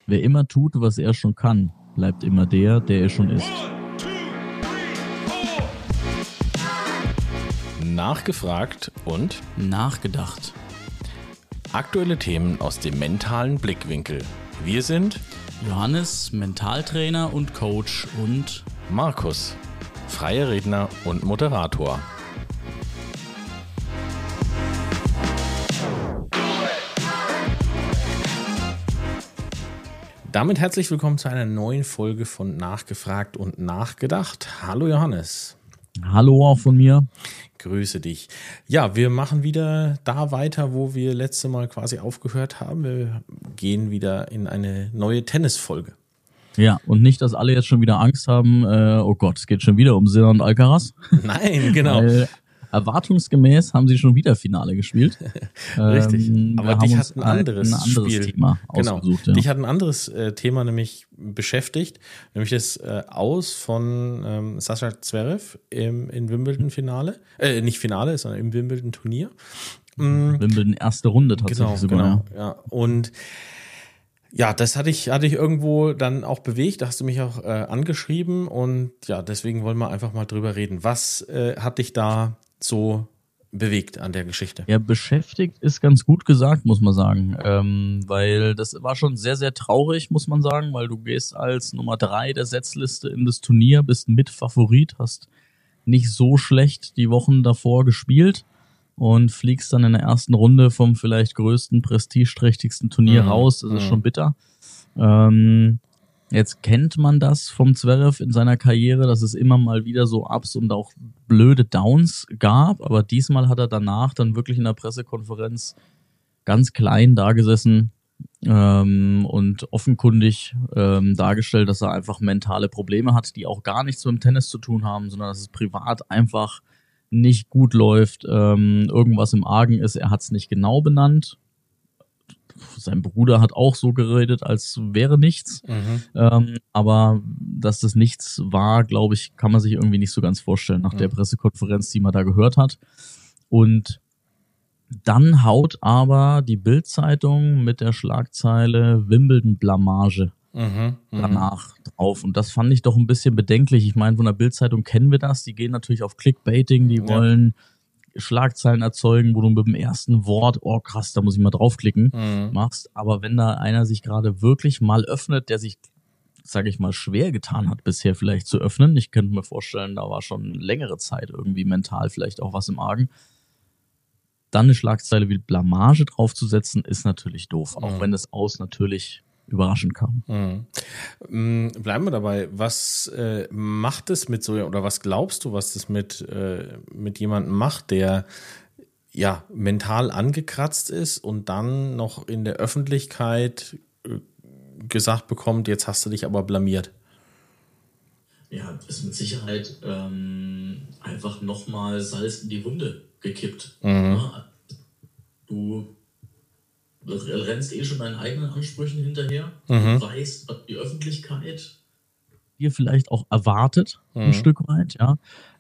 Wer immer tut, was er schon kann, bleibt immer der, der er schon ist. Nachgefragt und nachgedacht. Aktuelle Themen aus dem mentalen Blickwinkel. Wir sind Johannes, Mentaltrainer und Coach, und Markus, freier Redner und Moderator. Damit herzlich willkommen zu einer neuen Folge von Nachgefragt und Nachgedacht. Hallo Johannes. Hallo auch von mir. Grüße dich. Ja, wir machen wieder da weiter, wo wir letzte Mal quasi aufgehört haben. Wir gehen wieder in eine neue Tennisfolge. Ja, und nicht, dass alle jetzt schon wieder Angst haben, oh Gott, es geht schon wieder um Sinner und Alcaraz. Nein, genau. Weil erwartungsgemäß haben sie schon wieder Finale gespielt. Richtig, aber dich hat ein anderes Thema ausgesucht. Ja. Dich hat ein anderes Thema nämlich beschäftigt, nämlich das Aus von Sascha Zverev in Wimbledon-Finale. Nicht Finale, sondern im Wimbledon-Turnier. Wimbledon erste Runde tatsächlich sogar. Genau, ja. Und ja, das hatte ich irgendwo dann auch bewegt, da hast du mich auch angeschrieben und ja, deswegen wollen wir einfach mal drüber reden. Was hat dich da so bewegt an der Geschichte? Ja, beschäftigt ist ganz gut gesagt, muss man sagen, weil das war schon sehr, sehr traurig, muss man sagen, weil du gehst als Nummer 3 der Setzliste in das Turnier, bist Mitfavorit, hast nicht so schlecht die Wochen davor gespielt und fliegst dann in der ersten Runde vom vielleicht größten, prestigeträchtigsten Turnier raus. Das ist schon bitter. Jetzt kennt man das vom Zverev in seiner Karriere, dass es immer mal wieder so Ups und auch blöde Downs gab. Aber diesmal hat er danach dann wirklich in der Pressekonferenz ganz klein dagesessen und offenkundig dargestellt, dass er einfach mentale Probleme hat, die auch gar nichts mit dem Tennis zu tun haben, sondern dass es privat einfach nicht gut läuft, irgendwas im Argen ist. Er hat es nicht genau benannt. Sein Bruder hat auch so geredet, als wäre nichts. Aber dass das nichts war, glaube ich, kann man sich irgendwie nicht so ganz vorstellen nach der Pressekonferenz, die man da gehört hat. Und dann haut aber die Bild-Zeitung mit der Schlagzeile Wimbledon-Blamage danach drauf. Und das fand ich doch ein bisschen bedenklich. Ich meine, von der Bild-Zeitung kennen wir das. Die gehen natürlich auf Clickbaiting, die wollen Schlagzeilen erzeugen, wo du mit dem ersten Wort, oh krass, da muss ich mal draufklicken, machst. Aber wenn da einer sich gerade wirklich mal öffnet, der sich, sage ich mal, schwer getan hat bisher vielleicht zu öffnen, ich könnte mir vorstellen, da war schon längere Zeit irgendwie mental vielleicht auch was im Argen, dann eine Schlagzeile wie Blamage draufzusetzen, ist natürlich doof, auch wenn das Aus natürlich überraschend kam. Bleiben wir dabei. Was macht es mit so, oder was glaubst du, was das mit jemandem macht, der ja mental angekratzt ist und dann noch in der Öffentlichkeit gesagt bekommt, jetzt hast du dich aber blamiert? Ja, ist mit Sicherheit einfach nochmal Salz in die Wunde gekippt. Ja, du rennst schon deinen eigenen Ansprüchen hinterher. Du weißt, was die Öffentlichkeit dir vielleicht auch erwartet, ein Stück weit, ja.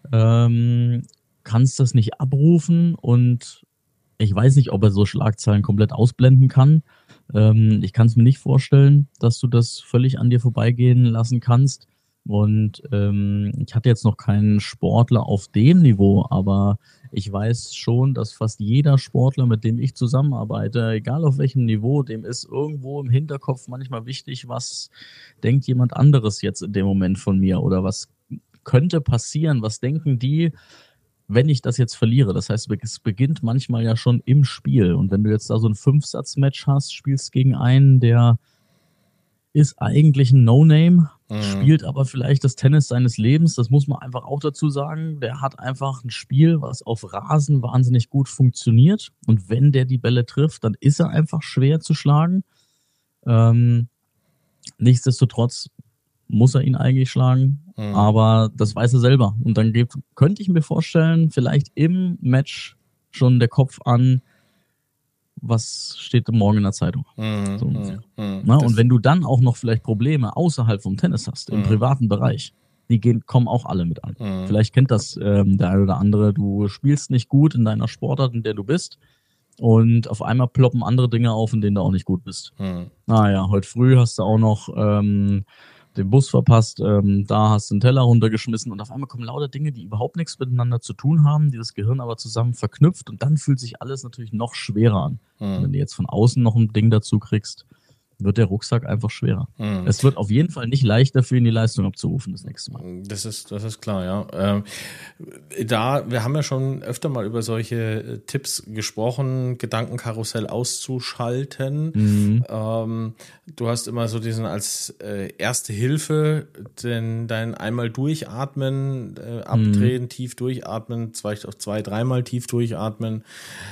Kannst das nicht abrufen und ich weiß nicht, ob er so Schlagzeilen komplett ausblenden kann. Ich kann es mir nicht vorstellen, dass du das völlig an dir vorbeigehen lassen kannst. Und ich hatte jetzt noch keinen Sportler auf dem Niveau, aber ich weiß schon, dass fast jeder Sportler, mit dem ich zusammenarbeite, egal auf welchem Niveau, dem ist irgendwo im Hinterkopf manchmal wichtig, was denkt jemand anderes jetzt in dem Moment von mir oder was könnte passieren, was denken die, wenn ich das jetzt verliere. Das heißt, es beginnt manchmal ja schon im Spiel. Und wenn du jetzt da so ein 5-Satz-Match hast, spielst gegen einen, der ist eigentlich ein No-Name, spielt aber vielleicht das Tennis seines Lebens, das muss man einfach auch dazu sagen. Der hat einfach ein Spiel, was auf Rasen wahnsinnig gut funktioniert. Und wenn der die Bälle trifft, dann ist er einfach schwer zu schlagen. Nichtsdestotrotz muss er ihn eigentlich schlagen, aber das weiß er selber. Und dann könnte ich mir vorstellen, vielleicht im Match schon der Kopf an, was steht morgen in der Zeitung. So ungefähr. Und wenn du dann auch noch vielleicht Probleme außerhalb vom Tennis hast, im privaten Bereich, kommen auch alle mit an. Vielleicht kennt das der eine oder andere, du spielst nicht gut in deiner Sportart, in der du bist, und auf einmal ploppen andere Dinge auf, in denen du auch nicht gut bist. Naja, heute früh hast du auch noch den Bus verpasst, da hast du einen Teller runtergeschmissen und auf einmal kommen lauter Dinge, die überhaupt nichts miteinander zu tun haben, die das Gehirn aber zusammen verknüpft und dann fühlt sich alles natürlich noch schwerer an. Wenn du jetzt von außen noch ein Ding dazu kriegst, wird der Rucksack einfach schwerer. Es wird auf jeden Fall nicht leichter für ihn, die Leistung abzurufen das nächste Mal. Das ist klar, ja. Wir haben ja schon öfter mal über solche Tipps gesprochen, Gedankenkarussell auszuschalten. Du hast immer so diesen als erste Hilfe, dein einmal durchatmen, abdrehen, tief durchatmen, vielleicht auch 2-3 tief durchatmen.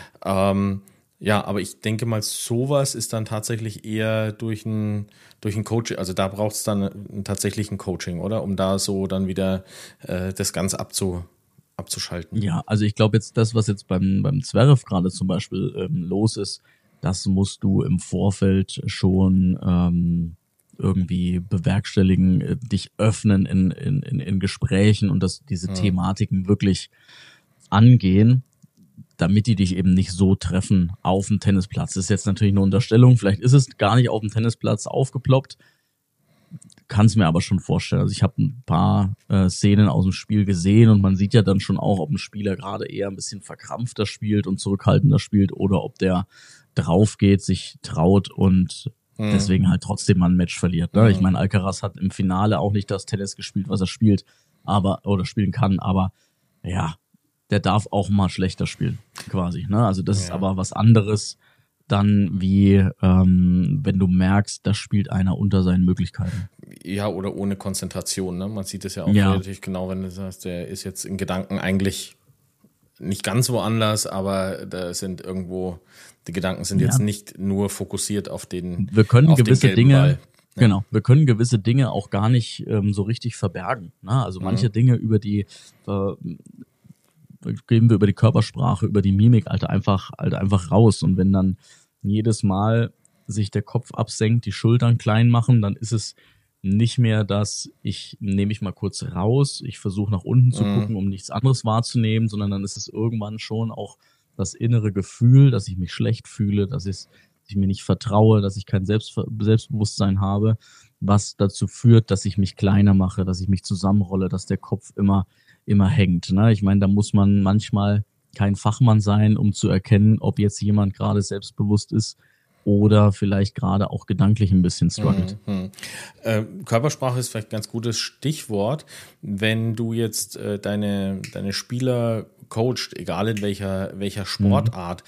Ja, aber ich denke mal, sowas ist dann tatsächlich eher durch ein Coaching, also da braucht es dann tatsächlich ein Coaching, oder? Um da so dann wieder das Ganze abzuschalten. Ja, also ich glaube jetzt, das, was jetzt beim Zverev gerade zum Beispiel los ist, das musst du im Vorfeld schon irgendwie bewerkstelligen, dich öffnen in Gesprächen und diese Thematiken wirklich angehen, damit die dich eben nicht so treffen auf dem Tennisplatz. Das ist jetzt natürlich eine Unterstellung, vielleicht ist es gar nicht auf dem Tennisplatz aufgeploppt, kann es mir aber schon vorstellen. Also ich habe ein paar Szenen aus dem Spiel gesehen und man sieht ja dann schon auch, ob ein Spieler gerade eher ein bisschen verkrampfter spielt und zurückhaltender spielt oder ob der drauf geht, sich traut und deswegen halt trotzdem mal ein Match verliert. Ne? Ich meine, Alcaraz hat im Finale auch nicht das Tennis gespielt, was er spielt, oder spielen kann, aber ja, der darf auch mal schlechter spielen, quasi. Ne? Also das ist aber was anderes dann wie, wenn du merkst, da spielt einer unter seinen Möglichkeiten. Ja, oder ohne Konzentration. Ne? Man sieht es ja auch relativ genau, wenn du sagst, der ist jetzt in Gedanken eigentlich nicht ganz woanders, aber da sind irgendwo, die Gedanken sind jetzt nicht nur fokussiert auf den Wir können auf gewisse den gelben Dinge, Ball. genau, wir können gewisse Dinge auch gar nicht so richtig verbergen. Ne? Also manche Dinge über die gehen wir über die Körpersprache, über die Mimik, einfach raus. Und wenn dann jedes Mal sich der Kopf absenkt, die Schultern klein machen, dann ist es nicht mehr nehme ich mal kurz raus, ich versuche nach unten zu gucken, um nichts anderes wahrzunehmen, sondern dann ist es irgendwann schon auch das innere Gefühl, dass ich mich schlecht fühle, dass ich mir nicht vertraue, dass ich kein Selbstbewusstsein habe, was dazu führt, dass ich mich kleiner mache, dass ich mich zusammenrolle, dass der Kopf immer hängt. Ne? Ich meine, da muss man manchmal kein Fachmann sein, um zu erkennen, ob jetzt jemand gerade selbstbewusst ist oder vielleicht gerade auch gedanklich ein bisschen struggelt. Körpersprache ist vielleicht ein ganz gutes Stichwort. Wenn du jetzt deine Spieler coachst, egal in welcher Sportart,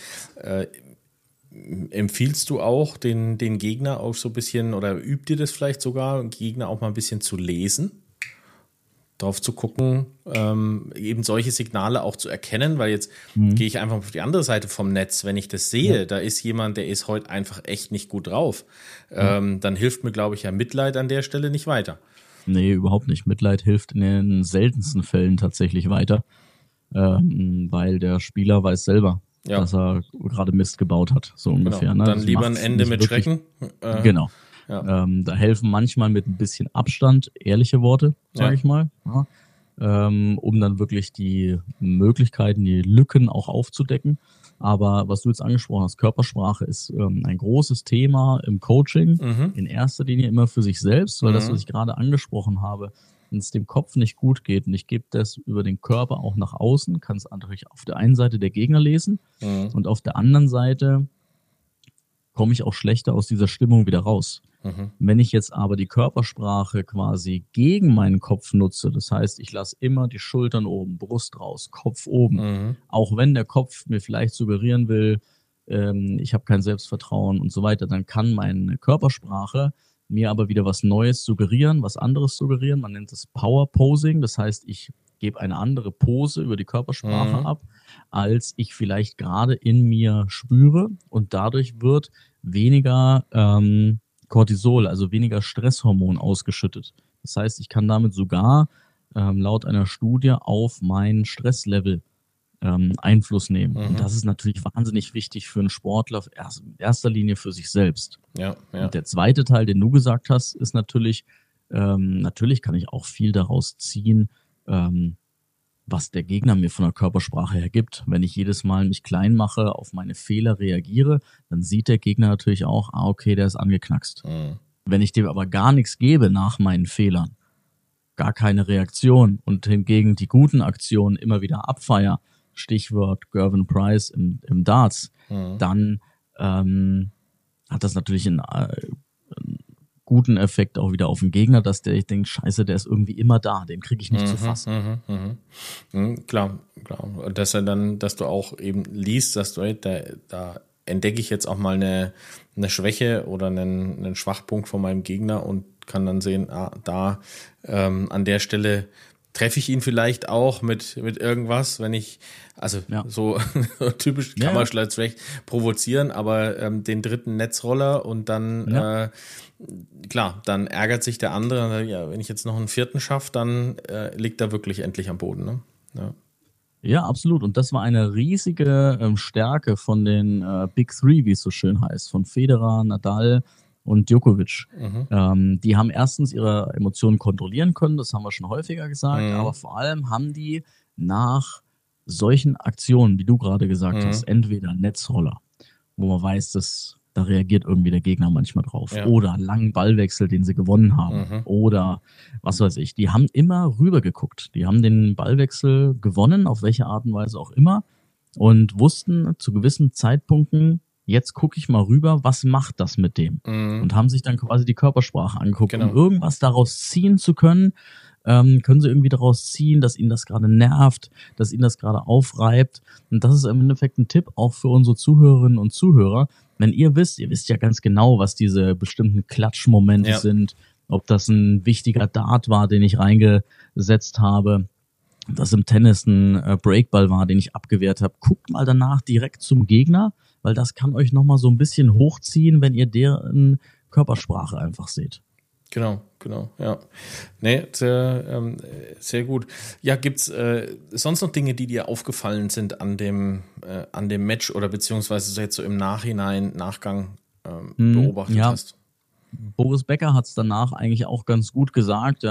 empfiehlst du auch den Gegner auch so ein bisschen, oder übt ihr das vielleicht sogar, den Gegner auch mal ein bisschen zu lesen? Drauf zu gucken, eben solche Signale auch zu erkennen, weil jetzt gehe ich einfach auf die andere Seite vom Netz. Wenn ich das sehe, da ist jemand, der ist heute einfach echt nicht gut drauf, dann hilft mir, glaube ich, ja Mitleid an der Stelle nicht weiter. Nee, überhaupt nicht. Mitleid hilft in den seltensten Fällen tatsächlich weiter, weil der Spieler weiß selber, dass er gerade Mist gebaut hat, so ungefähr. Genau. Ne? Dann lieber ein Ende mit Schrecken. Genau. Ja. Da helfen manchmal mit ein bisschen Abstand ehrliche Worte, sage ich mal, um dann wirklich die Möglichkeiten, die Lücken auch aufzudecken. Aber was du jetzt angesprochen hast, Körpersprache ist ein großes Thema im Coaching, in erster Linie immer für sich selbst, weil das, was ich gerade angesprochen habe, wenn es dem Kopf nicht gut geht und ich gebe das über den Körper auch nach außen, kann es natürlich auf der einen Seite der Gegner lesen und auf der anderen Seite komme ich auch schlechter aus dieser Stimmung wieder raus. Wenn ich jetzt aber die Körpersprache quasi gegen meinen Kopf nutze, das heißt, ich lasse immer die Schultern oben, Brust raus, Kopf oben, auch wenn der Kopf mir vielleicht suggerieren will, ich habe kein Selbstvertrauen und so weiter, dann kann meine Körpersprache mir aber wieder was Neues suggerieren, was anderes suggerieren. Man nennt es Power Posing, das heißt, ich gebe eine andere Pose über die Körpersprache ab, als ich vielleicht gerade in mir spüre und dadurch wird weniger Cortisol, also weniger Stresshormon ausgeschüttet. Das heißt, ich kann damit sogar laut einer Studie auf mein Stresslevel Einfluss nehmen. Und das ist natürlich wahnsinnig wichtig für einen Sportler, in erster Linie für sich selbst. Ja. Und der zweite Teil, den du gesagt hast, ist natürlich kann ich auch viel daraus ziehen, was der Gegner mir von der Körpersprache her gibt. Wenn ich jedes Mal mich klein mache, auf meine Fehler reagiere, dann sieht der Gegner natürlich auch, okay, der ist angeknackst. Wenn ich dem aber gar nichts gebe nach meinen Fehlern, gar keine Reaktion und hingegen die guten Aktionen immer wieder abfeier, Stichwort Gervin Price im Darts, dann hat das natürlich einen guten Effekt auch wieder auf den Gegner, dass ich denke, scheiße, der ist irgendwie immer da, den kriege ich nicht zu fassen. Klar. Dass du auch eben liest, dass du, da entdecke ich jetzt auch mal eine Schwäche oder einen Schwachpunkt von meinem Gegner und kann dann sehen, an der Stelle treffe ich ihn vielleicht auch mit irgendwas, wenn ich, so typisch Kammerschleiz vielleicht provozieren, aber den dritten Netzroller und dann, klar, dann ärgert sich der andere, und sagt, ja, wenn ich jetzt noch einen vierten schaffe, dann liegt er wirklich endlich am Boden, ne? Ja, absolut. Und das war eine riesige Stärke von den Big Three, wie es so schön heißt, von Federer, Nadal und Djokovic. Die haben erstens ihre Emotionen kontrollieren können, das haben wir schon häufiger gesagt, aber vor allem haben die nach solchen Aktionen, wie du gerade gesagt hast, entweder Netzroller, wo man weiß, da reagiert irgendwie der Gegner manchmal drauf, oder langen Ballwechsel, den sie gewonnen haben, oder was weiß ich. Die haben immer rüber geguckt. Die haben den Ballwechsel gewonnen, auf welche Art und Weise auch immer, und wussten zu gewissen Zeitpunkten, jetzt gucke ich mal rüber, was macht das mit dem? Und haben sich dann quasi die Körpersprache angeguckt, um irgendwas daraus ziehen zu können. Können sie irgendwie daraus ziehen, dass ihnen das gerade nervt, dass ihnen das gerade aufreibt. Und das ist im Endeffekt ein Tipp auch für unsere Zuhörerinnen und Zuhörer. Wenn ihr wisst ja ganz genau, was diese bestimmten Klatschmomente sind, ob das ein wichtiger Dart war, den ich reingesetzt habe, ob das im Tennis ein Breakball war, den ich abgewehrt habe. Guckt mal danach direkt zum Gegner, weil das kann euch nochmal so ein bisschen hochziehen, wenn ihr deren Körpersprache einfach seht. Genau, ja. Nee, sehr gut. Ja, gibt's sonst noch Dinge, die dir aufgefallen sind an dem Match oder beziehungsweise jetzt so im Nachgang beobachtet hast? Boris Becker hat es danach eigentlich auch ganz gut gesagt,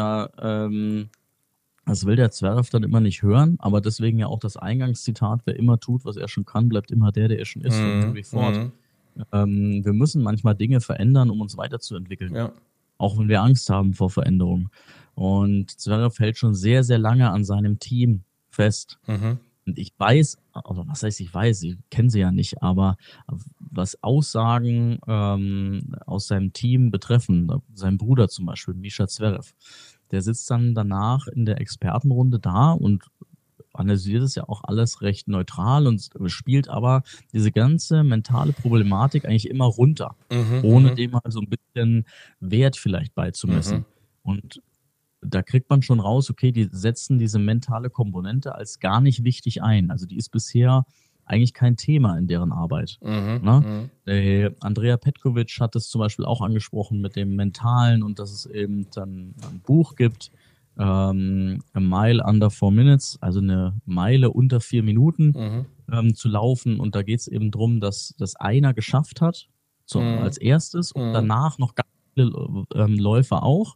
das will der Zverev dann immer nicht hören, aber deswegen ja auch das Eingangszitat, wer immer tut, was er schon kann, bleibt immer der er schon ist, von Henry Ford. Wir müssen manchmal Dinge verändern, um uns weiterzuentwickeln. Ja. Auch wenn wir Angst haben vor Veränderungen. Und Zverev hält schon sehr, sehr lange an seinem Team fest. Und ich weiß, also was heißt ich weiß, ich kenne sie ja nicht, aber was Aussagen aus seinem Team betreffen, sein Bruder zum Beispiel, Mischa Zverev, der sitzt dann danach in der Expertenrunde da und analysiert es ja auch alles recht neutral und spielt aber diese ganze mentale Problematik eigentlich immer runter, ohne dem mal so ein bisschen Wert vielleicht beizumessen. Und da kriegt man schon raus, okay, die setzen diese mentale Komponente als gar nicht wichtig ein. Also die ist bisher eigentlich kein Thema in deren Arbeit. Der Andrea Petkovic hat es zum Beispiel auch angesprochen mit dem Mentalen und dass es eben dann ein Buch gibt, A Mile Under 4 Minutes, also eine Meile unter 4 Minuten zu laufen. Und da geht es eben darum, dass das einer geschafft hat, als erstes und danach noch ganz viele Läufer auch,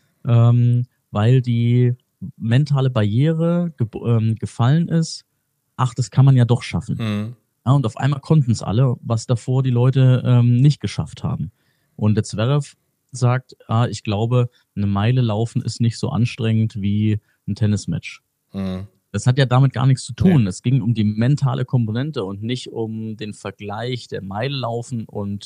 weil die mentale Barriere gefallen ist. Ach, das kann man ja doch schaffen. Ja, und auf einmal konnten es alle, was davor die Leute nicht geschafft haben. Und der Zverev sagt, ich glaube, eine Meile laufen ist nicht so anstrengend wie ein Tennismatch. Das hat ja damit gar nichts zu tun. Es ging um die mentale Komponente und nicht um den Vergleich der Meile laufen und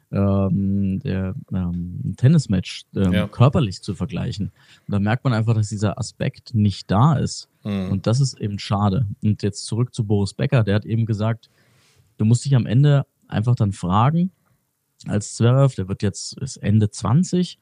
der Tennismatch körperlich zu vergleichen. Und da merkt man einfach, dass dieser Aspekt nicht da ist. Und das ist eben schade. Und jetzt zurück zu Boris Becker, der hat eben gesagt, du musst dich am Ende einfach dann fragen, als Zverev, der ist Ende 20,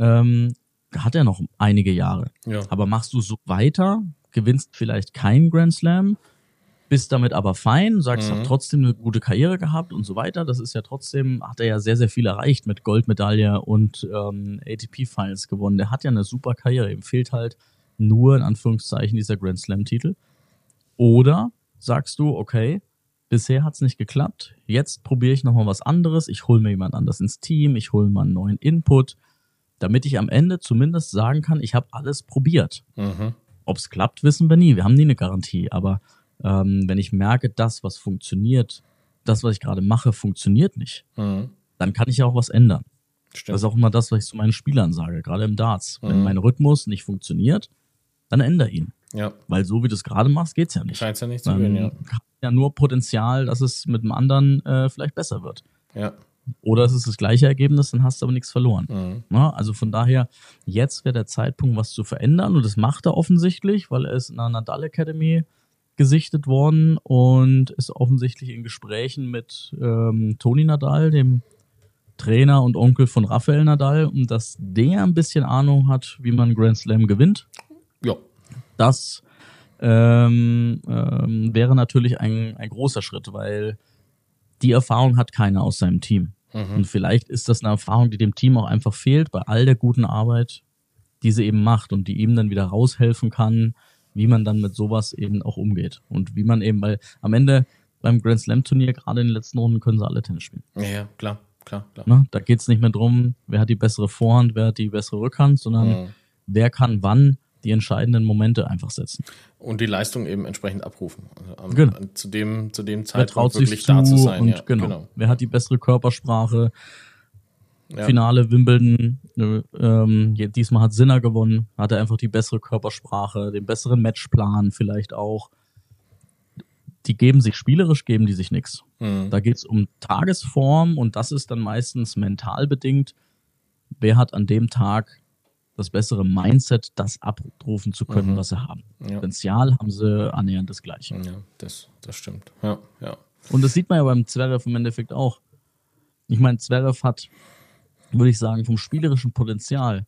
hat er noch einige Jahre. Ja. Aber machst du so weiter, gewinnst vielleicht keinen Grand Slam, bist damit aber fein, sagst, hat trotzdem eine gute Karriere gehabt und so weiter. Das ist ja trotzdem, hat er ja sehr, sehr viel erreicht mit Goldmedaille und ATP-Finals gewonnen. Der hat ja eine super Karriere. Ihm fehlt halt nur, in Anführungszeichen, dieser Grand Slam-Titel. Oder sagst du, okay, bisher hat's nicht geklappt, jetzt probiere ich nochmal was anderes, ich hole mir jemand anders ins Team, ich hole mal einen neuen Input, damit ich am Ende zumindest sagen kann, ich habe alles probiert. Ob es klappt, wissen wir nie. Wir haben nie eine Garantie. Aber wenn ich merke, das, was funktioniert, das, was ich gerade mache, funktioniert nicht, dann kann ich ja auch was ändern. Stimmt. Das ist auch immer das, was ich zu meinen Spielern sage, gerade im Darts. Wenn mein Rhythmus nicht funktioniert, dann ändere ihn. Ja. Weil so wie du es gerade machst, geht's ja nicht. Scheint ja nicht zu gehen, ja. Hat ja nur Potenzial, dass es mit dem anderen vielleicht besser wird. Ja. Oder es ist das gleiche Ergebnis, dann hast du aber nichts verloren. Na, also von daher, jetzt wäre der Zeitpunkt, was zu verändern. Und das macht er offensichtlich, weil er ist in einer Nadal Academy gesichtet worden und ist offensichtlich in Gesprächen mit Toni Nadal, dem Trainer und Onkel von Rafael Nadal, und dass der ein bisschen Ahnung hat, wie man Grand Slam gewinnt. Ja. Das wäre natürlich ein großer Schritt, weil die Erfahrung hat keiner aus seinem Team. Und vielleicht ist das eine Erfahrung, die dem Team auch einfach fehlt, bei all der guten Arbeit, die sie eben macht und die ihm dann wieder raushelfen kann, wie man dann mit sowas eben auch umgeht. Und wie man eben, weil am Ende beim Grand Slam Turnier, gerade in den letzten Runden, können sie alle Tennis spielen. Ja, klar. Ne? Da geht's nicht mehr drum, wer hat die bessere Vorhand, wer hat die bessere Rückhand, sondern wer kann wann die entscheidenden Momente einfach setzen. Und die Leistung eben entsprechend abrufen. Also Genau. Zu dem Wer Zeitpunkt traut wirklich sich da zu zu sein. und Ja, genau. wer hat die bessere Körpersprache. Ja. Finale Wimbledon, diesmal hat Sinner gewonnen, hatte einfach die bessere Körpersprache, den besseren Matchplan vielleicht auch. Die geben sich spielerisch, geben die sich nichts. Da geht's um Tagesform und das ist dann meistens mental bedingt. Wer hat an dem Tag das bessere Mindset, das abrufen zu können, was sie haben. Ja. Potenzial haben sie annähernd das Gleiche. Ja, das stimmt. Ja. Und das sieht man ja beim Zverev im Endeffekt auch. Ich meine, Zverev hat, würde ich sagen, vom spielerischen Potenzial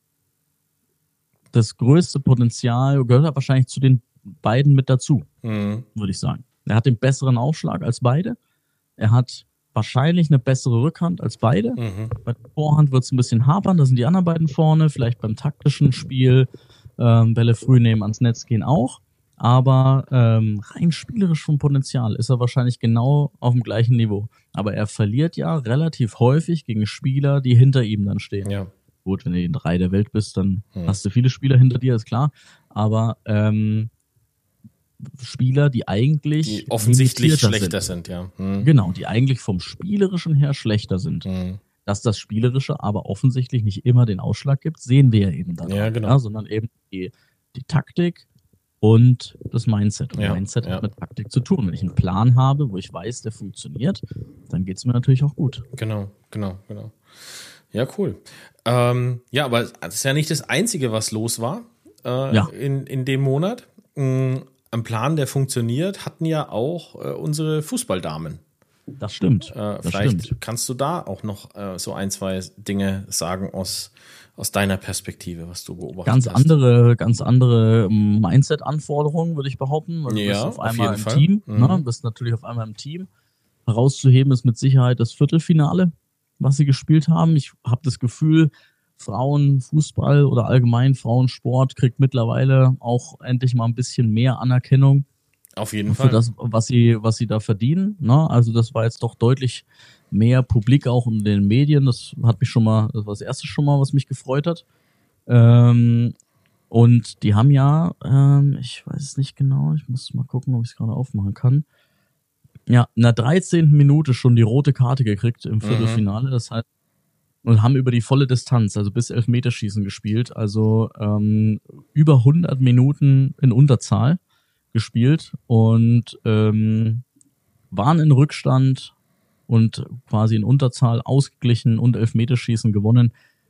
das größte Potenzial, gehört halt wahrscheinlich zu den beiden mit dazu, würde ich sagen. Er hat den besseren Aufschlag als beide. Er hat wahrscheinlich eine bessere Rückhand als beide. Bei der Vorhand wird es ein bisschen hapern, da sind die anderen beiden vorne. Vielleicht beim taktischen Spiel, Bälle früh nehmen, ans Netz gehen auch. Aber rein spielerisch vom Potenzial ist er wahrscheinlich genau auf dem gleichen Niveau. Aber er verliert ja relativ häufig gegen Spieler, die hinter ihm dann stehen. Ja. Gut, wenn du in 3 der Welt bist, dann hast du viele Spieler hinter dir, ist klar. Aber Spieler, die eigentlich Die offensichtlich limitierter schlechter sind, ja. Genau, die eigentlich vom Spielerischen her schlechter sind. Dass das Spielerische aber offensichtlich nicht immer den Ausschlag gibt, sehen wir ja eben dann. Ja, genau. Ja, sondern eben die Taktik und das Mindset. Und Ja, Mindset ja. hat mit Taktik zu tun. Wenn ich einen Plan habe, wo ich weiß, der funktioniert, dann geht's mir natürlich auch gut. Genau. Ja, cool. Ja, aber das ist ja nicht das Einzige, was los war in dem Monat. Ein Plan, der funktioniert, hatten ja auch unsere Fußballdamen. Das stimmt. Vielleicht kannst du da auch noch so ein, zwei Dinge sagen aus deiner Perspektive, was du beobachtet hast. Ganz andere Mindset-Anforderungen, würde ich behaupten. Weil du bist auf einmal jeden im Fall. Team. Ne? Bist natürlich auf einmal im Team. Herauszuheben ist mit Sicherheit das Viertelfinale, was sie gespielt haben. Ich habe das Gefühl, Frauenfußball oder allgemein Frauensport kriegt mittlerweile auch endlich mal ein bisschen mehr Anerkennung Auf jeden für Fall. das, was sie da verdienen. Ne? Also das war jetzt doch deutlich mehr Publik auch in den Medien. Das war das erste schon mal, was mich gefreut hat. Und die haben ja, ich weiß es nicht genau, ich muss mal gucken, ob ich es gerade aufmachen kann. Ja, in der 13. Minute schon die rote Karte gekriegt im Viertelfinale. Das heißt, und haben über die volle Distanz, also bis Elfmeterschießen gespielt. Also über 100 Minuten in Unterzahl gespielt und waren in Rückstand und quasi in Unterzahl ausgeglichen und Elfmeterschießen gewonnen.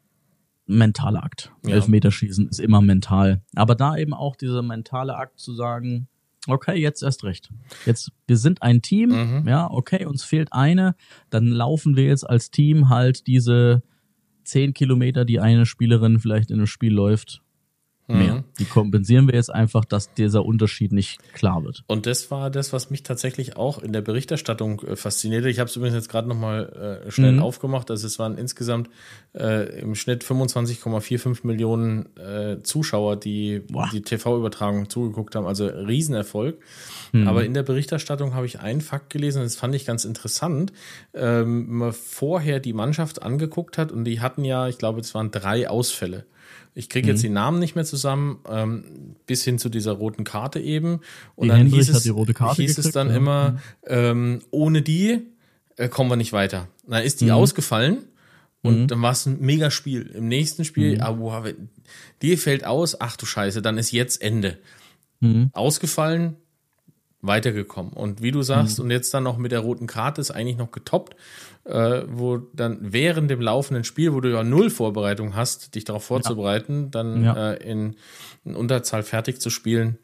Mentaler Akt. Ja. Elfmeterschießen ist immer mental. Aber da eben auch dieser mentale Akt zu sagen, okay, jetzt erst recht. Jetzt, wir sind ein Team, ja, okay, uns fehlt eine, dann laufen wir jetzt als Team halt diese 10 Kilometer, die eine Spielerin vielleicht in einem Spiel läuft, mehr. Die kompensieren wir jetzt einfach, dass dieser Unterschied nicht klar wird. Und das war das, was mich tatsächlich auch in der Berichterstattung faszinierte. Ich habe es übrigens jetzt gerade nochmal schnell aufgemacht. Also es waren insgesamt im Schnitt 25,45 Millionen Zuschauer, die die TV-Übertragung zugeguckt haben. Also Riesenerfolg. Aber in der Berichterstattung habe ich einen Fakt gelesen, das fand ich ganz interessant. Wenn man vorher die Mannschaft angeguckt hat und die hatten ja, ich glaube, es waren 3 Ausfälle. Ich kriege jetzt die Namen nicht mehr zusammen, bis hin zu dieser roten Karte eben. Und Die dann Hendrich hieß es, hat die rote Karte hieß es gekriegt, dann ja. immer, ohne die kommen wir nicht weiter. Dann ist die ausgefallen und dann war es ein mega Spiel. Im nächsten Spiel, die fällt aus, ach du Scheiße, dann ist jetzt Ende. Ausgefallen, weitergekommen. Und wie du sagst, und jetzt dann noch mit der roten Karte ist eigentlich noch getoppt, wo dann während dem laufenden Spiel, wo du ja null Vorbereitung hast, dich darauf vorzubereiten, dann in Unterzahl fertig zu spielen.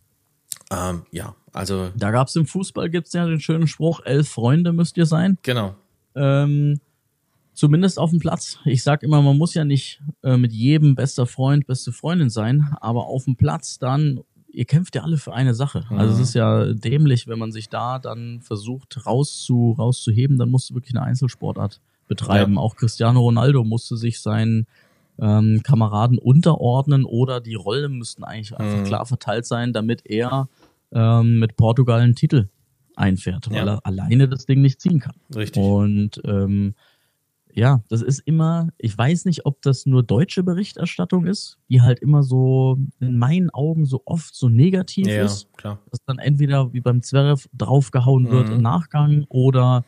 Also. Da gab's im Fußball, gibt's ja den schönen Spruch, 11 Freunde müsst ihr sein. Genau. Zumindest auf dem Platz. Ich sag immer, man muss ja nicht mit jedem bester Freund, beste Freundin sein, aber auf dem Platz dann, ihr kämpft ja alle für eine Sache. Also es ist ja dämlich, wenn man sich da dann versucht rauszuheben, dann musst du wirklich eine Einzelsportart betreiben. Ja. Auch Cristiano Ronaldo musste sich seinen Kameraden unterordnen oder die Rollen müssten eigentlich einfach klar verteilt sein, damit er mit Portugal einen Titel einfährt, weil er alleine das Ding nicht ziehen kann. Richtig. Und ja, das ist immer, ich weiß nicht, ob das nur deutsche Berichterstattung ist, die halt immer so in meinen Augen so oft so negativ ist, klar. dass dann entweder wie beim Zverev draufgehauen wird im Nachgang oder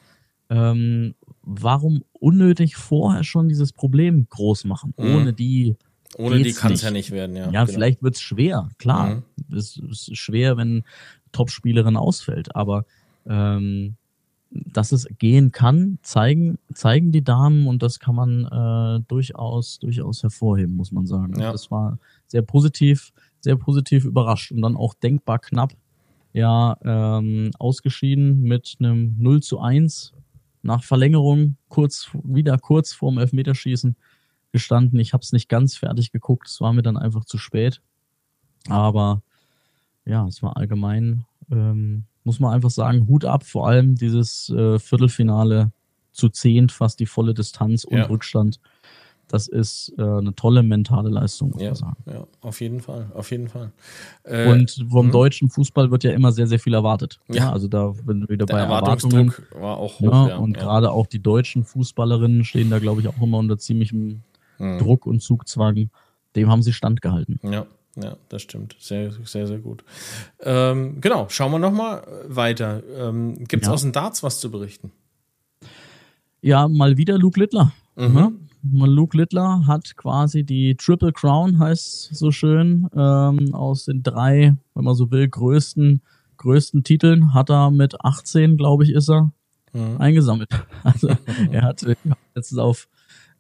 warum unnötig vorher schon dieses Problem groß machen, ohne die kann es ja nicht werden, ja. Ja, genau. Vielleicht wird's schwer, klar. Es ist schwer, wenn Top-Spielerin ausfällt, aber dass es gehen kann, zeigen die Damen und das kann man durchaus hervorheben, muss man sagen. Ja. Das war sehr positiv überrascht und dann auch denkbar knapp ausgeschieden mit einem 0:1 nach Verlängerung, kurz vorm Elfmeterschießen gestanden. Ich habe es nicht ganz fertig geguckt, es war mir dann einfach zu spät. Aber ja, es war allgemein, muss man einfach sagen, Hut ab, vor allem dieses Viertelfinale zu 10, fast die volle Distanz und Rückstand. Das ist eine tolle mentale Leistung, muss man sagen. Ja, auf jeden Fall. Und vom deutschen Fußball wird ja immer sehr, sehr viel erwartet. Ja, also da, wenn du wieder bei Erwartungen war auch hoch. Und gerade auch die deutschen Fußballerinnen stehen da, glaube ich, auch immer unter ziemlichem Druck und Zugzwang. Dem haben sie standgehalten. Ja, das stimmt. Sehr, sehr, sehr gut. Genau, schauen wir nochmal weiter. Gibt es aus dem Darts was zu berichten? Ja, mal wieder Luke Littler. Ja? Luke Littler hat quasi die Triple Crown, heißt so schön, aus den 3, wenn man so will, größten Titeln hat er mit 18, glaube ich, ist er eingesammelt. Also er hat letztens auf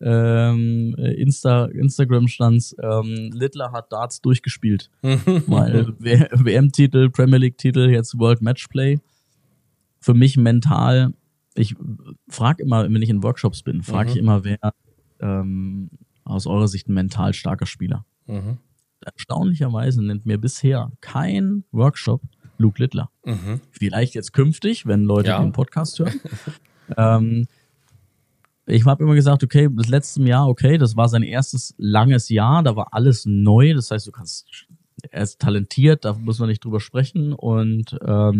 Instagram stand, Littler hat Darts durchgespielt. Weil WM-Titel, Premier League-Titel, jetzt World Matchplay. Für mich mental, ich frage immer, wenn ich in Workshops bin, frage ich immer, wer aus eurer Sicht ein mental starker Spieler. Erstaunlicherweise nennt mir bisher kein Workshop Luke Littler. Vielleicht jetzt künftig, wenn Leute den Podcast hören. Ich habe immer gesagt, okay, das letzte Jahr, das war sein erstes langes Jahr, da war alles neu, das heißt, er ist talentiert, da muss man nicht drüber sprechen und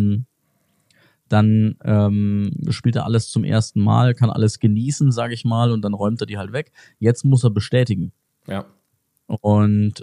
dann spielt er alles zum ersten Mal, kann alles genießen, sage ich mal, und dann räumt er die halt weg. Jetzt muss er bestätigen. Ja. Und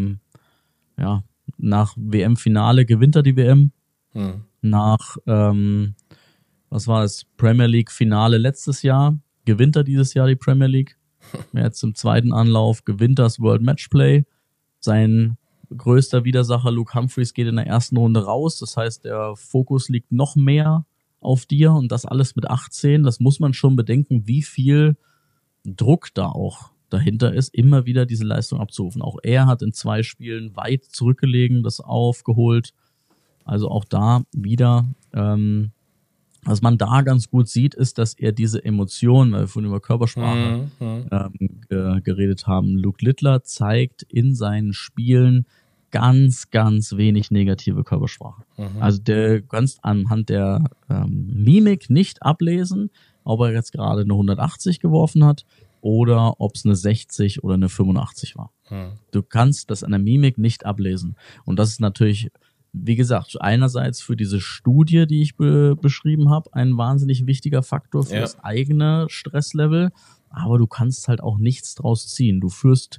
nach WM-Finale gewinnt er die WM. Nach, was war das, Premier League-Finale letztes Jahr, gewinnt er dieses Jahr die Premier League. Jetzt im zweiten Anlauf gewinnt das World Matchplay. Sein größter Widersacher Luke Humphries geht in der ersten Runde raus. Das heißt, der Fokus liegt noch mehr auf dir und das alles mit 18. Das muss man schon bedenken, wie viel Druck da auch dahinter ist, immer wieder diese Leistung abzurufen. Auch er hat in 2 Spielen weit zurückgelegen, das aufgeholt. Also auch da wieder, was man da ganz gut sieht, ist, dass er diese Emotionen, weil wir vorhin über Körpersprache geredet haben, Luke Littler zeigt in seinen Spielen ganz, ganz wenig negative Körpersprache. Also der kannst anhand der Mimik nicht ablesen, ob er jetzt gerade eine 180 geworfen hat oder ob es eine 60 oder eine 85 war. Du kannst das an der Mimik nicht ablesen. Und das ist natürlich, wie gesagt, einerseits für diese Studie, die ich beschrieben habe, ein wahnsinnig wichtiger Faktor für das eigene Stresslevel, aber du kannst halt auch nichts draus ziehen. Du führst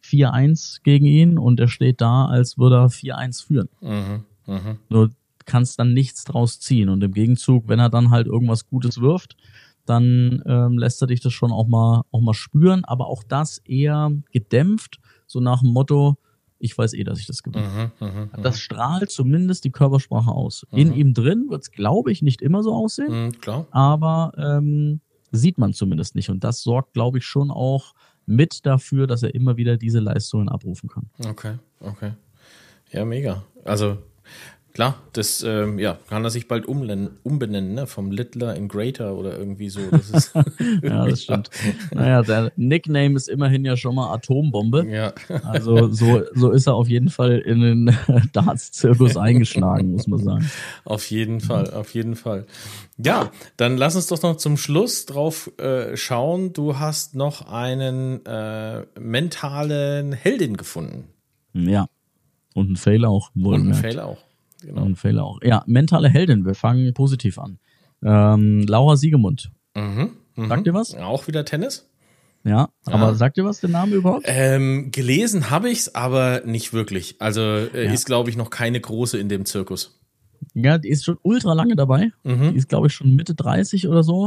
4-1 gegen ihn und er steht da, als würde er 4-1 führen. Du kannst dann nichts draus ziehen und im Gegenzug, wenn er dann halt irgendwas Gutes wirft, dann lässt er dich das schon auch mal spüren, aber auch das eher gedämpft, so nach dem Motto, ich weiß dass ich das gewinne. Das strahlt zumindest die Körpersprache aus. In ihm drin wird es, glaube ich, nicht immer so aussehen, klar. aber sieht man zumindest nicht. Und das sorgt, glaube ich, schon auch mit dafür, dass er immer wieder diese Leistungen abrufen kann. Okay. Ja, mega. Also klar, das kann er sich bald umbenennen, ne? Vom Littler in Greater oder irgendwie so. Das ist ja, das stimmt. Naja, der Nickname ist immerhin ja schon mal Atombombe. Ja. Also so ist er auf jeden Fall in den Darts-Zirkus eingeschlagen, muss man sagen. Auf jeden Fall. Ja, dann lass uns doch noch zum Schluss drauf schauen. Du hast noch einen mentalen Heldin gefunden. Ja, und ein Fail auch. Und ein Fail auch. Genau. Und Fail auch. Ja, mentale Heldin, wir fangen positiv an. Laura Siegemund. Sagt ihr was? Auch wieder Tennis? Ja, aber sagt ihr was, den Namen überhaupt? Gelesen habe ich's, aber nicht wirklich. Also ist, glaube ich, noch keine große in dem Zirkus. Ja, die ist schon ultra lange dabei. Die ist, glaube ich, schon Mitte 30 oder so.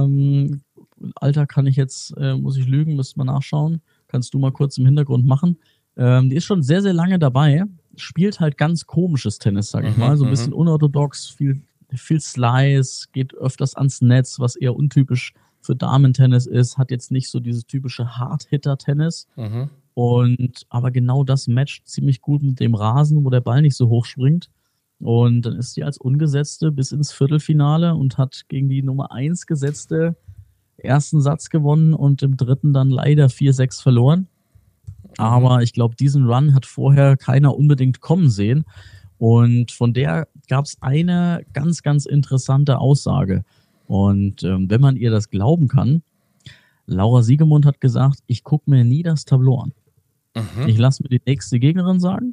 Alter kann ich jetzt, muss ich lügen, müsste mal nachschauen. Kannst du mal kurz im Hintergrund machen. Die ist schon sehr, sehr lange dabei. Spielt halt ganz komisches Tennis, sag ich mal. So ein bisschen unorthodox, viel Slice, geht öfters ans Netz, was eher untypisch für Damen-Tennis ist. Hat jetzt nicht so dieses typische Hard-Hitter-Tennis. Aber genau das matcht ziemlich gut mit dem Rasen, wo der Ball nicht so hoch springt. Und dann ist sie als Ungesetzte bis ins Viertelfinale und hat gegen die Nummer 1 gesetzte ersten Satz gewonnen und im dritten dann leider 4-6 verloren. Aber ich glaube, diesen Run hat vorher keiner unbedingt kommen sehen. Und von der gab es eine ganz, ganz interessante Aussage. Und wenn man ihr das glauben kann, Laura Siegemund hat gesagt, ich gucke mir nie das Tableau an. Ich lasse mir die nächste Gegnerin sagen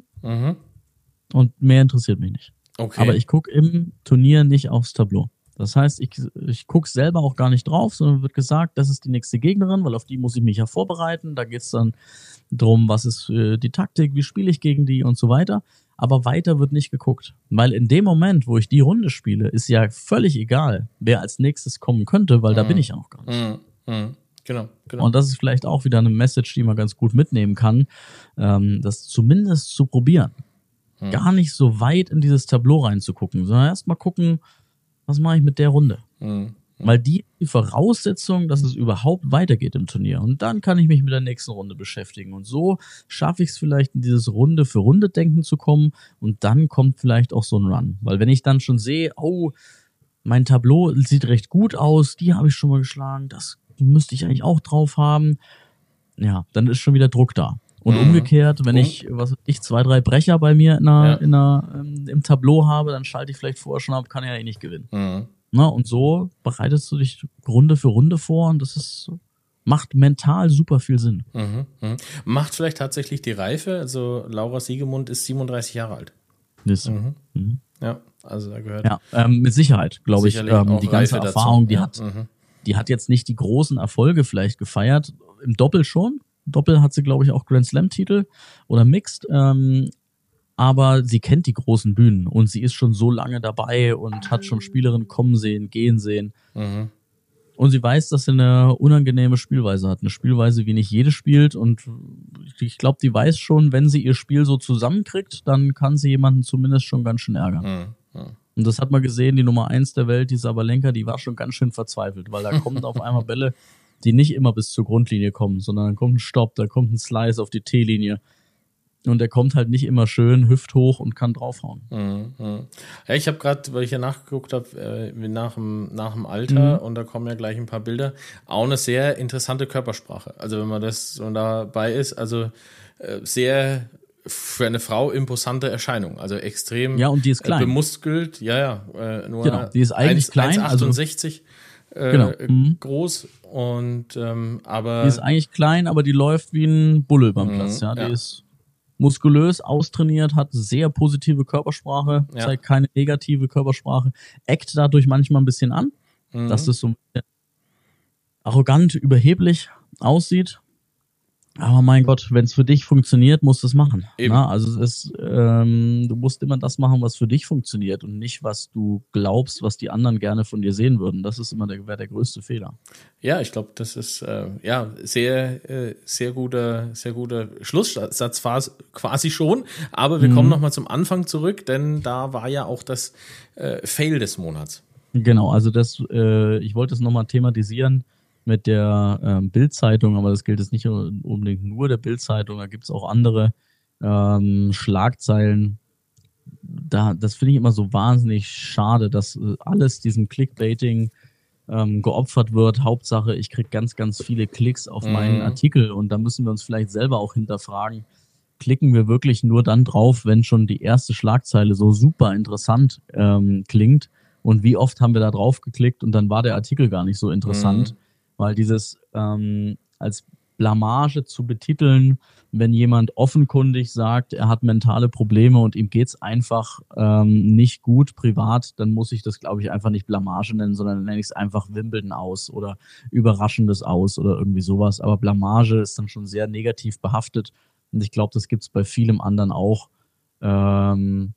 und mehr interessiert mich nicht. Okay. Aber ich gucke im Turnier nicht aufs Tableau. Das heißt, ich gucke selber auch gar nicht drauf, sondern wird gesagt, das ist die nächste Gegnerin, weil auf die muss ich mich ja vorbereiten. Da geht es dann drum, was ist die Taktik, wie spiele ich gegen die und so weiter. Aber weiter wird nicht geguckt. Weil in dem Moment, wo ich die Runde spiele, ist ja völlig egal, wer als nächstes kommen könnte, weil da bin ich ja noch gar nicht. Genau. Und das ist vielleicht auch wieder eine Message, die man ganz gut mitnehmen kann, das zumindest zu probieren. Gar nicht so weit in dieses Tableau reinzugucken, sondern erst mal gucken, was mache ich mit der Runde? Weil die Voraussetzung, dass es überhaupt weitergeht im Turnier. Und dann kann ich mich mit der nächsten Runde beschäftigen. Und so schaffe ich es vielleicht, in dieses Runde für Runde denken zu kommen. Und dann kommt vielleicht auch so ein Run. Weil wenn ich dann schon sehe, oh, mein Tableau sieht recht gut aus, die habe ich schon mal geschlagen, das müsste ich eigentlich auch drauf haben. Ja, dann ist schon wieder Druck da. Und umgekehrt, wenn ich 2, 3 Brecher bei mir im Tableau habe, dann schalte ich vielleicht vorher schon ab, kann ja nicht gewinnen. Und so bereitest du dich Runde für Runde vor und macht mental super viel Sinn. Macht vielleicht tatsächlich die Reife, also Laura Siegemund ist 37 Jahre alt. Ja, also da gehört. Ja, mit Sicherheit, glaube ich, die ganze Reife Erfahrung, dazu. die hat jetzt nicht die großen Erfolge vielleicht gefeiert, im Doppel schon. Doppel hat sie, glaube ich, auch Grand Slam-Titel oder Mixed, aber sie kennt die großen Bühnen und sie ist schon so lange dabei und hat schon Spielerinnen kommen sehen, gehen sehen. Und sie weiß, dass sie eine unangenehme Spielweise hat. Eine Spielweise, wie nicht jede spielt. Und ich glaube, die weiß schon, wenn sie ihr Spiel so zusammenkriegt, dann kann sie jemanden zumindest schon ganz schön ärgern. Und das hat man gesehen, die Nummer 1 der Welt, die Sabalenka, die war schon ganz schön verzweifelt, weil da kommen auf einmal Bälle, die nicht immer bis zur Grundlinie kommen, sondern dann kommt ein Stopp, da kommt ein Slice auf die T-Linie. Und der kommt halt nicht immer schön hüfthoch und kann draufhauen. Ja, ich habe gerade, weil ich ja nachgeguckt habe, nach dem Alter, und da kommen ja gleich ein paar Bilder, auch eine sehr interessante Körpersprache. Also wenn man dabei ist, also sehr für eine Frau imposante Erscheinung. Also extrem und die ist klein. Bemuskelt. Nur genau, die ist eigentlich klein. 1,68 groß. Und aber die ist eigentlich klein, aber die läuft wie ein Bulle beim Platz. Ja, die ist muskulös, austrainiert, hat sehr positive Körpersprache, zeigt keine negative Körpersprache, eckt dadurch manchmal ein bisschen an, dass es so arrogant, überheblich aussieht. Aber mein Gott, wenn es für dich funktioniert, musst du es machen. Eben. Na, also es ist, du musst immer das machen, was für dich funktioniert und nicht, was du glaubst, was die anderen gerne von dir sehen würden. Das ist immer wäre der größte Fehler. Ja, ich glaube, das ist sehr guter Schlusssatz quasi schon. Aber wir kommen nochmal zum Anfang zurück, denn da war ja auch das Fail des Monats. Genau, also ich wollte es nochmal thematisieren mit der Bild-Zeitung, aber das gilt jetzt nicht unbedingt nur der Bild-Zeitung, da gibt es auch andere Schlagzeilen. Das finde ich immer so wahnsinnig schade, dass alles diesem Clickbaiting geopfert wird. Hauptsache, ich kriege ganz, ganz viele Klicks auf meinen Artikel und da müssen wir uns vielleicht selber auch hinterfragen, klicken wir wirklich nur dann drauf, wenn schon die erste Schlagzeile so super interessant klingt und wie oft haben wir da drauf geklickt und dann war der Artikel gar nicht so interessant. Weil dieses als Blamage zu betiteln, wenn jemand offenkundig sagt, er hat mentale Probleme und ihm geht's einfach nicht gut privat, dann muss ich das, glaube ich, einfach nicht Blamage nennen, sondern nenne ich es einfach Wimbledon aus oder Überraschendes aus oder irgendwie sowas. Aber Blamage ist dann schon sehr negativ behaftet und ich glaube, das gibt's bei vielem anderen auch. Und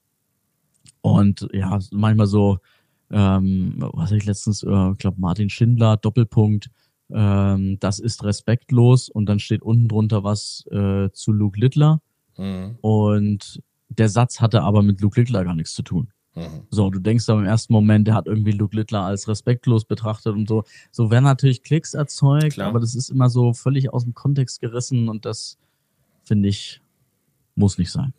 ja, manchmal so, was habe ich letztens, ich glaube Martin Schindler, Doppelpunkt, das ist respektlos und dann steht unten drunter was zu Luke Littler und der Satz hatte aber mit Luke Littler gar nichts zu tun. So, du denkst aber im ersten Moment, der hat irgendwie Luke Littler als respektlos betrachtet und so. So werden natürlich Klicks erzeugt, Klar. aber das ist immer so völlig aus dem Kontext gerissen und das, finde ich, muss nicht sein.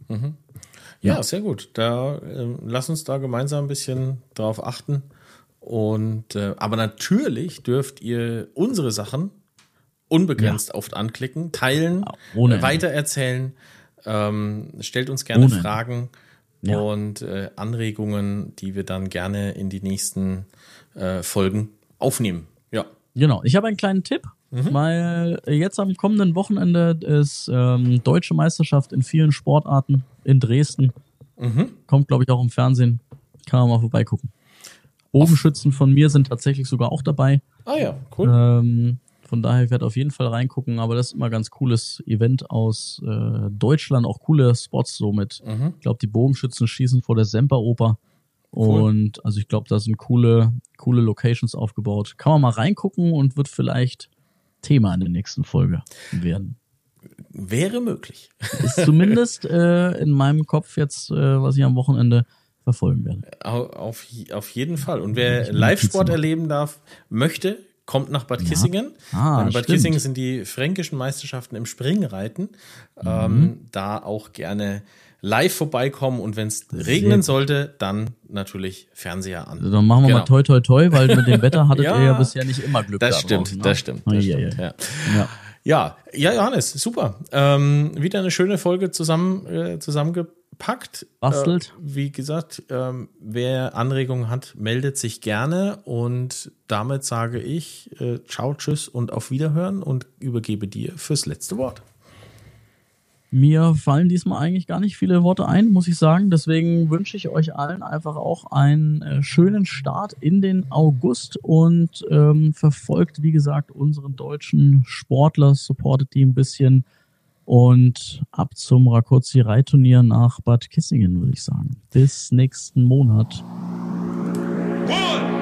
Ja, sehr gut. Da lass uns da gemeinsam ein bisschen drauf achten. Und aber natürlich dürft ihr unsere Sachen unbegrenzt oft anklicken, teilen, weitererzählen, stellt uns gerne Fragen und Anregungen, die wir dann gerne in die nächsten Folgen aufnehmen. Ja. Genau, ich habe einen kleinen Tipp, weil jetzt am kommenden Wochenende ist Deutsche Meisterschaft in vielen Sportarten in Dresden. Kommt, glaube ich, auch im Fernsehen. Kann man mal vorbeigucken. Bogenschützen von mir sind tatsächlich sogar auch dabei. Ah ja, cool. Von daher, ich werde auf jeden Fall reingucken, aber das ist immer ein ganz cooles Event aus Deutschland, auch coole Spots so mit. Ich glaube, die Bogenschützen schießen vor der Semperoper. Cool. Und also ich glaube, da sind coole Locations aufgebaut. Kann man mal reingucken und wird vielleicht Thema in der nächsten Folge werden. Wäre möglich. Ist zumindest in meinem Kopf jetzt, was ich am Wochenende verfolgen werde. Auf jeden Fall. Und wer Live-Sport erleben möchte, kommt nach Bad Kissingen. Bad Kissingen sind die fränkischen Meisterschaften im Springreiten. Da auch gerne live vorbeikommen und wenn es regnen sollte, dann natürlich Fernseher an. Also dann machen wir mal toi toi toi, weil mit dem Wetter hattet ihr ja bisher nicht immer Glück. Das stimmt. Ja, Johannes, super. Wieder eine schöne Folge zusammengepackt. Bastelt. Wie gesagt, wer Anregungen hat, meldet sich gerne und damit sage ich ciao, tschüss und auf Wiederhören und übergebe dir fürs letzte Wort. Mir fallen diesmal eigentlich gar nicht viele Worte ein, muss ich sagen. Deswegen wünsche ich euch allen einfach auch einen schönen Start in den August und verfolgt, wie gesagt, unseren deutschen Sportler, supportet die ein bisschen und ab zum Rakoczy-Reitturnier nach Bad Kissingen, würde ich sagen. Bis nächsten Monat. 1,